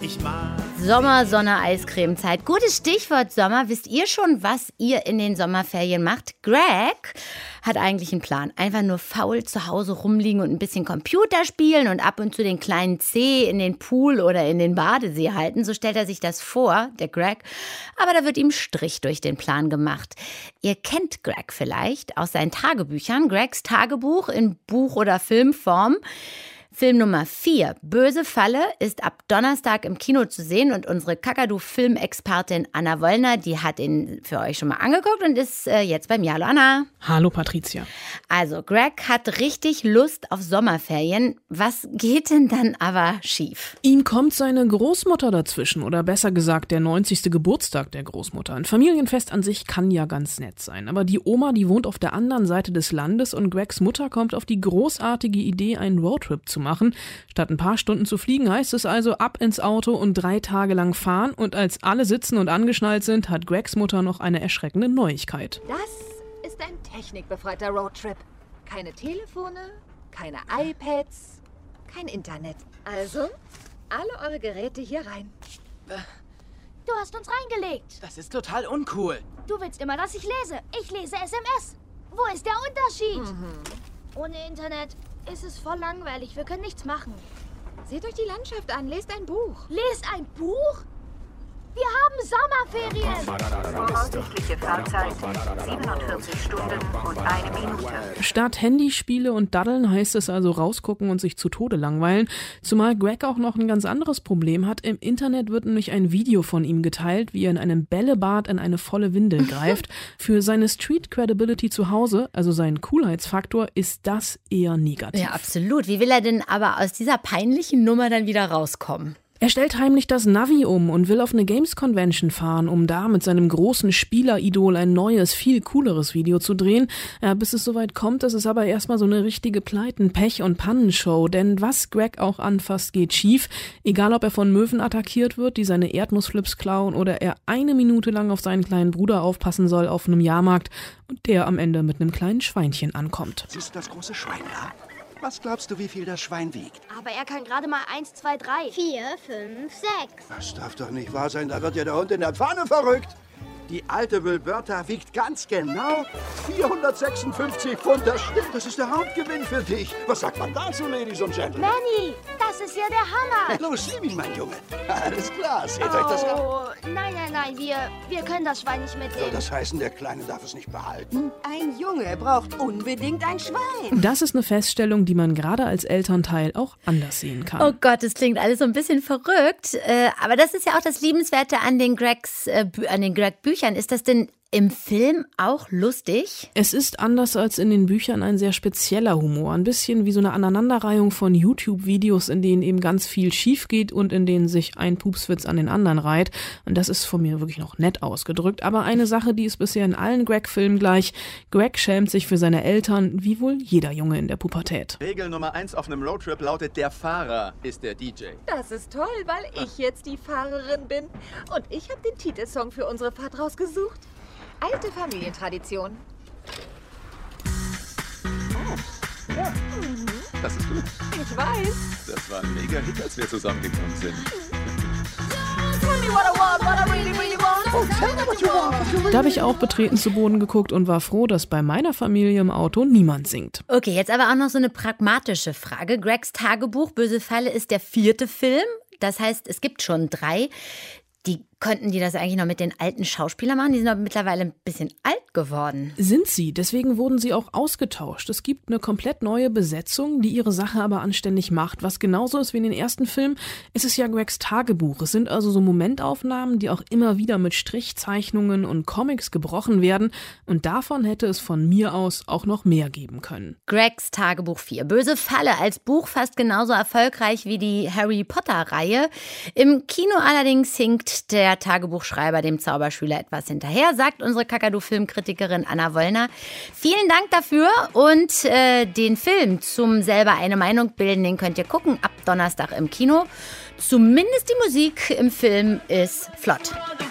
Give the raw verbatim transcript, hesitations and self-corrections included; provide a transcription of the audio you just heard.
Ich mag Sommer, Sonne, Eiscremezeit. Gutes Stichwort Sommer. Wisst ihr schon, was ihr in den Sommerferien macht? Greg hat eigentlich einen Plan. Einfach nur faul zu Hause rumliegen und ein bisschen Computer spielen und ab und zu den kleinen Zeh in den Pool oder in den Badesee halten. So stellt er sich das vor, der Greg. Aber da wird ihm Strich durch den Plan gemacht. Ihr kennt Greg vielleicht aus seinen Tagebüchern. Gregs Tagebuch in Buch- oder Filmform. Film Nummer vier, Böse Falle, ist ab Donnerstag im Kino zu sehen und unsere Kakadu-Filmexpertin Anna Wollner, die hat ihn für euch schon mal angeguckt und ist äh, jetzt bei mir. Hallo Anna. Hallo Patricia. Also Greg hat richtig Lust auf Sommerferien. Was geht denn dann aber schief? Ihm kommt seine Großmutter dazwischen oder besser gesagt der neunzigste Geburtstag der Großmutter. Ein Familienfest an sich kann ja ganz nett sein, aber die Oma, die wohnt auf der anderen Seite des Landes und Gregs Mutter kommt auf die großartige Idee, einen Roadtrip zu machen. machen. Statt ein paar Stunden zu fliegen, heißt es also ab ins Auto und drei Tage lang fahren. Und als alle sitzen und angeschnallt sind, hat Gregs Mutter noch eine erschreckende Neuigkeit. Das ist ein technikbefreiter Roadtrip. Keine Telefone, keine iPads, kein Internet. Also, alle eure Geräte hier rein. Du hast uns reingelegt. Das ist total uncool. Du willst immer, dass ich lese. Ich lese S M S. Wo ist der Unterschied? Mhm. Ohne Internet ist es voll langweilig. Wir können nichts machen. Seht euch die Landschaft an. Lest ein Buch. Lest ein Buch? Wir haben Sommerferien. Voraussichtliche Fahrzeit siebenundvierzig Stunden und eine Minute. Statt Handyspiele und Daddeln heißt es also rausgucken und sich zu Tode langweilen. Zumal Greg auch noch ein ganz anderes Problem hat. Im Internet wird nämlich ein Video von ihm geteilt, wie er in einem Bällebad in eine volle Windel greift. Für seine Street Credibility zu Hause, also seinen Coolheitsfaktor, ist das eher negativ. Ja, absolut. Wie will er denn aber aus dieser peinlichen Nummer dann wieder rauskommen? Er stellt heimlich das Navi um und will auf eine Games Convention fahren, um da mit seinem großen Spieleridol ein neues, viel cooleres Video zu drehen. Ja, bis es soweit kommt, ist es aber erstmal so eine richtige Pleiten-, Pech- und Pannenshow. Denn was Greg auch anfasst, geht schief. Egal, ob er von Möwen attackiert wird, die seine Erdnussflips klauen, oder er eine Minute lang auf seinen kleinen Bruder aufpassen soll auf einem Jahrmarkt und der am Ende mit einem kleinen Schweinchen ankommt. Siehst du das große Schwein da? Was glaubst du, wie viel das Schwein wiegt? Aber er kann gerade mal eins, zwei, drei. vier, fünf, sechs. Das darf doch nicht wahr sein, da wird ja der Hund in der Pfanne verrückt. Die alte Wilberta wiegt ganz genau vierhundertsechsundfünfzig Pfund. Das stimmt, das ist der Hauptgewinn für dich. Was sagt man dazu, Ladies und Gentlemen? Manny, das ist ja der Hammer. Los, sieh ihn, mein Junge. Alles klar, seht euch das an. Oh, nein, nein, nein, wir, wir können das Schwein nicht mitnehmen. Soll das heißen, der Kleine darf es nicht behalten? Ein Junge braucht unbedingt ein Schwein. Das ist eine Feststellung, die man gerade als Elternteil auch anders sehen kann. Oh Gott, das klingt alles so ein bisschen verrückt. Äh, aber das ist ja auch das Liebenswerte an den Gregs, äh, an den Greg-Büchern. Ist das denn im Film auch lustig? Es ist anders als in den Büchern ein sehr spezieller Humor. Ein bisschen wie so eine Aneinanderreihung von YouTube-Videos, in denen eben ganz viel schief geht und in denen sich ein Pupswitz an den anderen reiht. Und das ist von mir wirklich noch nett ausgedrückt. Aber eine Sache, die ist bisher in allen Greg-Filmen gleich. Greg schämt sich für seine Eltern, wie wohl jeder Junge in der Pubertät. Regel Nummer eins auf einem Roadtrip lautet, der Fahrer ist der D J. Das ist toll, weil ich jetzt die Fahrerin bin. Und ich habe den Titelsong für unsere Fahrt rausgesucht. Alte Familientradition. Oh, ja. Mhm. Das ist gut. Ich weiß. Das war ein mega Hit, als wir zusammengekommen sind. Da habe ich auch betreten zu Boden geguckt und war froh, dass bei meiner Familie im Auto niemand singt. Okay, jetzt aber auch noch so eine pragmatische Frage. Gregs Tagebuch, Böse Falle, ist der vierte Film. Das heißt, es gibt schon drei. Die könnten die das eigentlich noch mit den alten Schauspielern machen? Die sind aber mittlerweile ein bisschen alt geworden. Sind sie. Deswegen wurden sie auch ausgetauscht. Es gibt eine komplett neue Besetzung, die ihre Sache aber anständig macht. Was genauso ist wie in den ersten Filmen, ist es ja Gregs Tagebuch. Es sind also so Momentaufnahmen, die auch immer wieder mit Strichzeichnungen und Comics gebrochen werden. Und davon hätte es von mir aus auch noch mehr geben können. Gregs Tagebuch vier. Böse Falle als Buch fast genauso erfolgreich wie die Harry Potter-Reihe. Im Kino allerdings hinkt der Tagebuchschreiber dem Zauberschüler etwas hinterher, sagt unsere Kakadu-Filmkritikerin Anna Wollner. Vielen Dank dafür und äh, den Film zum selber eine Meinung bilden, den könnt ihr gucken ab Donnerstag im Kino. Zumindest die Musik im Film ist flott.